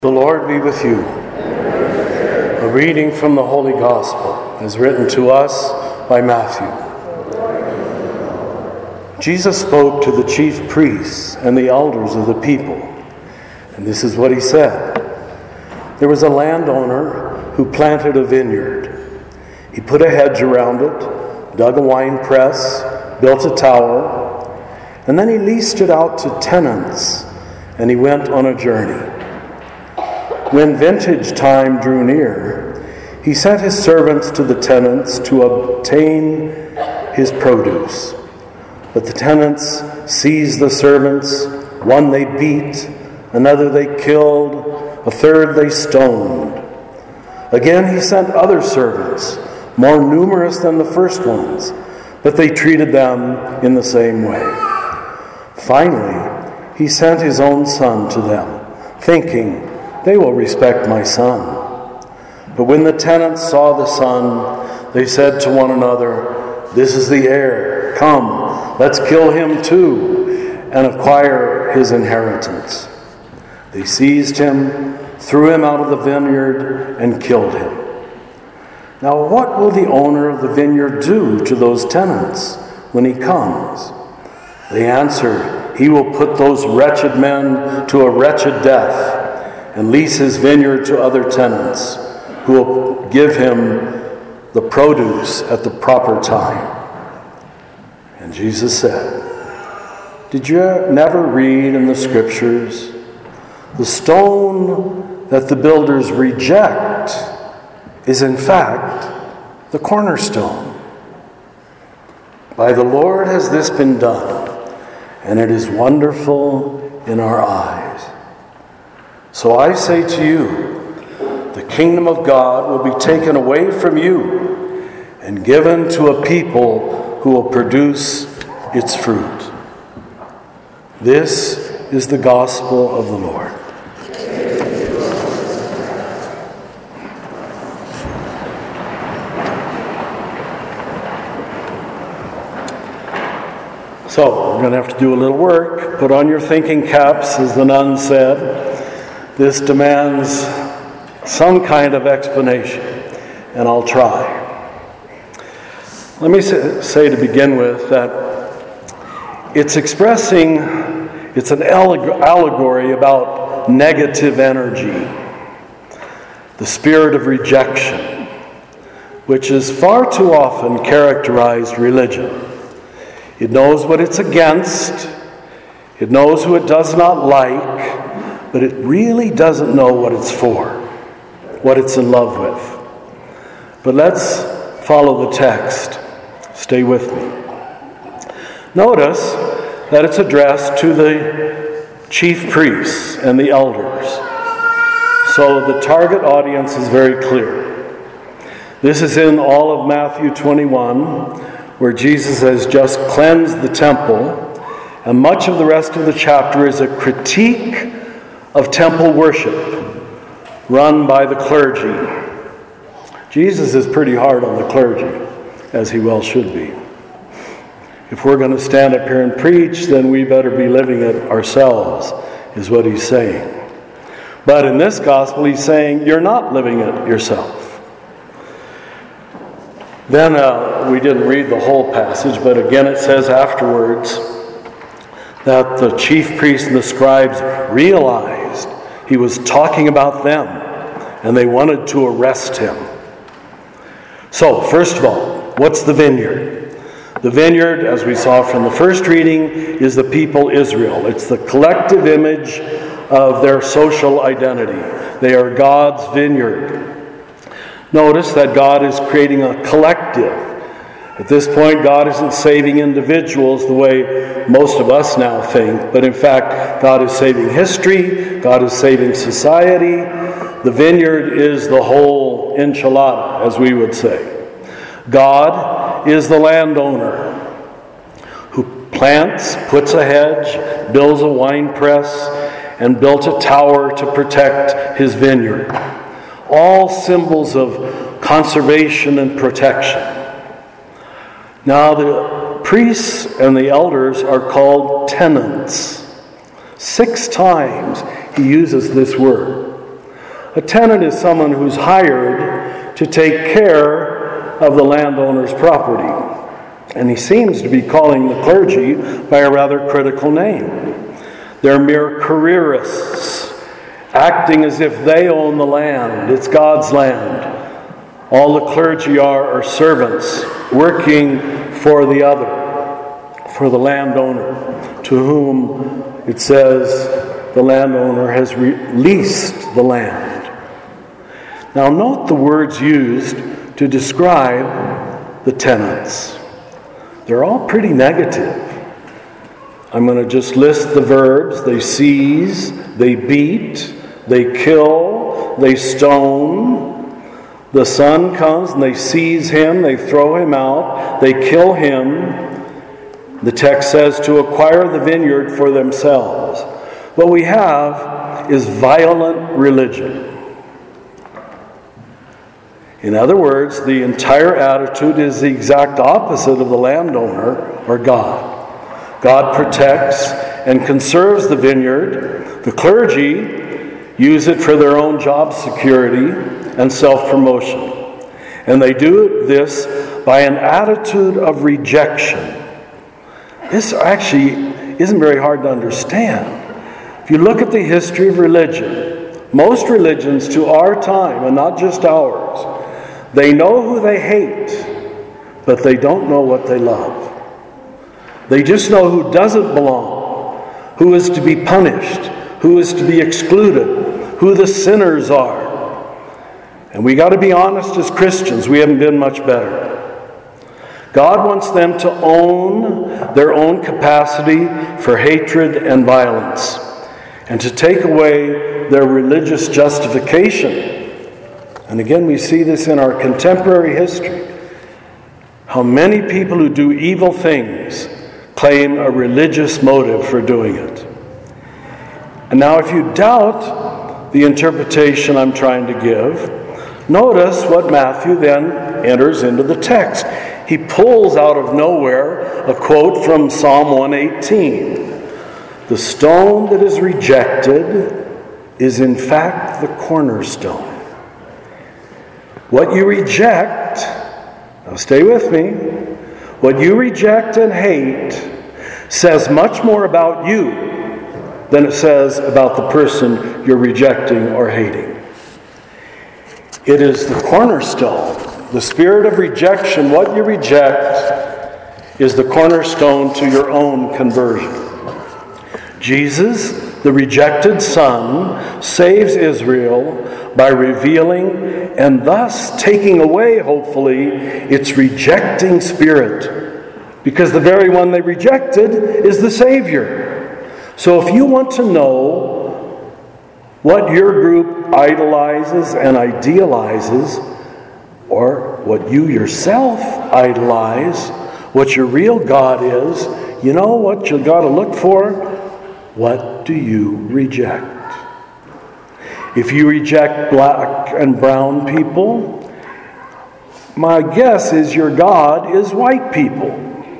The Lord be with you. A reading from the Holy Gospel is written to us by Matthew. Jesus spoke to the chief priests and the elders of the people, and this is what he said. There was a landowner who planted a vineyard. He put a hedge around it, dug a wine press, built a tower, and then he leased it out to tenants, and he went on a journey. When vintage time drew near, he sent his servants to the tenants to obtain his produce. But the tenants seized the servants. One they beat, another they killed, a third they stoned. Again he sent other servants, more numerous than the first ones, but they treated them in the same way. Finally, he sent his own son to them, thinking, "They will respect my son." But when the tenants saw the son, they said to one another, "This is the heir. Come, let's kill him too and acquire his inheritance." They seized him, threw him out of the vineyard, and killed him. Now what will the owner of the vineyard do to those tenants when he comes? They answered, "He will put those wretched men to a wretched death and lease his vineyard to other tenants who will give him the produce at the proper time." And Jesus said, "Did you never read in the scriptures, the stone that the builders reject is in fact the cornerstone? By the Lord has this been done, and it is wonderful in our eyes. So I say to you, the kingdom of God will be taken away from you and given to a people who will produce its fruit." This is the gospel of the Lord. So, we're going to have to do a little work. Put on your thinking caps, as the nun said. This demands some kind of explanation, and I'll try. Let me say to begin with that it's an allegory about negative energy, the spirit of rejection, which has far too often characterized religion. It knows what it's against, it knows who it does not like, but it really doesn't know what it's for, what it's in love with. But let's follow the text. Stay with me. Notice that it's addressed to the chief priests and the elders. So the target audience is very clear. This is in all of Matthew 21, where Jesus has just cleansed the temple, and much of the rest of the chapter is a critique of temple worship run by the clergy. Jesus is pretty hard on the clergy, as he well should be. If we're going to stand up here and preach, then we better be living it ourselves, is what he's saying. But in this gospel, he's saying, you're not living it yourself. Then we didn't read the whole passage, but again it says afterwards that the chief priests and the scribes realized he was talking about them, and they wanted to arrest him. So, first of all, what's the vineyard? The vineyard, as we saw from the first reading, is the people Israel. It's the collective image of their social identity. They are God's vineyard. Notice that God is creating a collective. At this point, God isn't saving individuals the way most of us now think, but in fact, God is saving history, God is saving society. The vineyard is the whole enchilada, as we would say. God is the landowner who plants, puts a hedge, builds a wine press, and built a tower to protect his vineyard. All symbols of conservation and protection. Now the priests and the elders are called tenants. 6 times he uses this word. A tenant is someone who's hired to take care of the landowner's property. And he seems to be calling the clergy by a rather critical name. They're mere careerists, acting as if they own the land. It's God's land. All the clergy are servants, working for the other, for the landowner, to whom it says the landowner has leased the land. Now note the words used to describe the tenants. They're all pretty negative. I'm going to just list the verbs. They seize, they beat, they kill, they stone. The son comes and they seize him, they throw him out, they kill him. The text says to acquire the vineyard for themselves. What we have is violent religion. In other words, the entire attitude is the exact opposite of the landowner or God. God protects and conserves the vineyard. The clergy use it for their own job security and self-promotion. And they do this by an attitude of rejection. This actually isn't very hard to understand. If you look at the history of religion, most religions to our time, and not just ours, they know who they hate, but they don't know what they love. They just know who doesn't belong, who is to be punished, who is to be excluded, who the sinners are. And we got to be honest as Christians, we haven't been much better. God wants them to own their own capacity for hatred and violence, and to take away their religious justification. And again, we see this in our contemporary history. How many people who do evil things claim a religious motive for doing it. And now if you doubt the interpretation I'm trying to give, notice what Matthew then enters into the text. He pulls out of nowhere a quote from Psalm 118. The stone that is rejected is in fact the cornerstone. What you reject, now stay with me, what you reject and hate says much more about you than it says about the person you're rejecting or hating. It is the cornerstone. The spirit of rejection, what you reject, is the cornerstone to your own conversion. Jesus, the rejected Son, saves Israel by revealing and thus taking away, hopefully, its rejecting spirit. Because the very one they rejected is the Savior. So if you want to know what your group idolizes and idealizes, or what you yourself idolize, what your real God is, you know what you got to look for? What do you reject? If you reject black and brown people, my guess is your God is white people.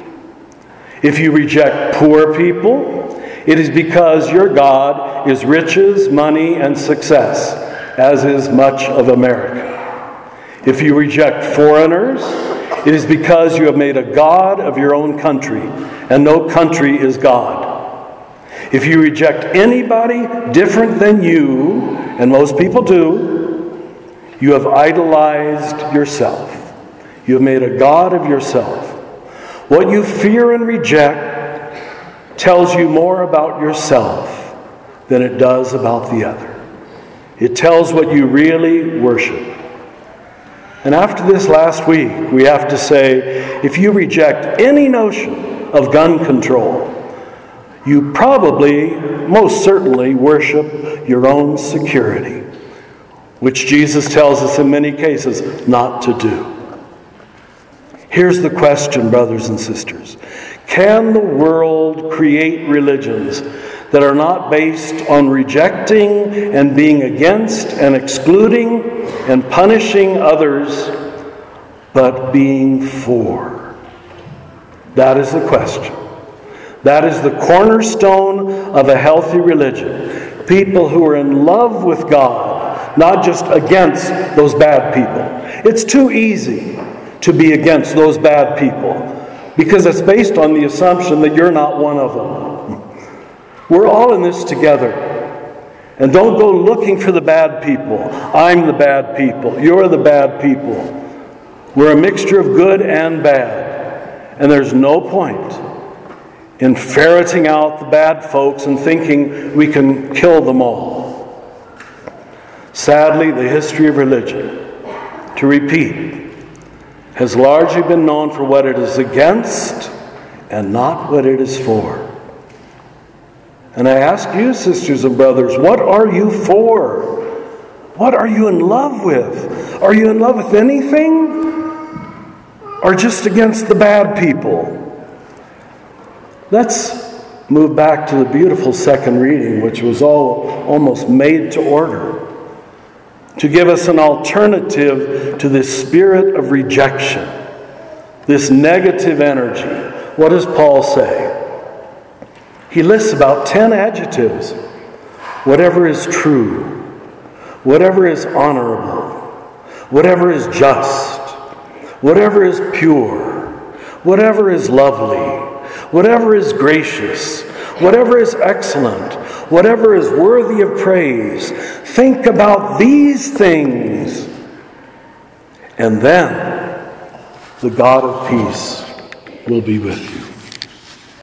If you reject poor people, it is because your God is riches, money, and success, as is much of America. If you reject foreigners, it is because you have made a god of your own country, and no country is God. If you reject anybody different than you, and most people do, you have idolized yourself. You have made a god of yourself. What you fear and reject tells you more about yourself than it does about the other. It tells what you really worship. And after this last week, we have to say, if you reject any notion of gun control, you probably, most certainly, worship your own security, which Jesus tells us in many cases not to do. Here's the question, brothers and sisters. Can the world create religions that are not based on rejecting and being against and excluding and punishing others, but being for? That is the question. That is the cornerstone of a healthy religion. People who are in love with God, not just against those bad people. It's too easy to be against those bad people because it's based on the assumption that you're not one of them. We're all in this together. And don't go looking for the bad people. I'm the bad people. You're the bad people. We're a mixture of good and bad. And there's no point in ferreting out the bad folks and thinking we can kill them all. Sadly, the history of religion, to repeat, has largely been known for what it is against and not what it is for. And I ask you, sisters and brothers, what are you for? What are you in love with? Are you in love with anything? Or just against the bad people? Let's move back to the beautiful second reading, which was almost made to order, to give us an alternative to this spirit of rejection, this negative energy. What does Paul say? He lists about 10 adjectives. Whatever is true, whatever is honorable, whatever is just, whatever is pure, whatever is lovely, whatever is gracious, whatever is excellent, whatever is worthy of praise. Think about these things. And then the God of peace will be with you.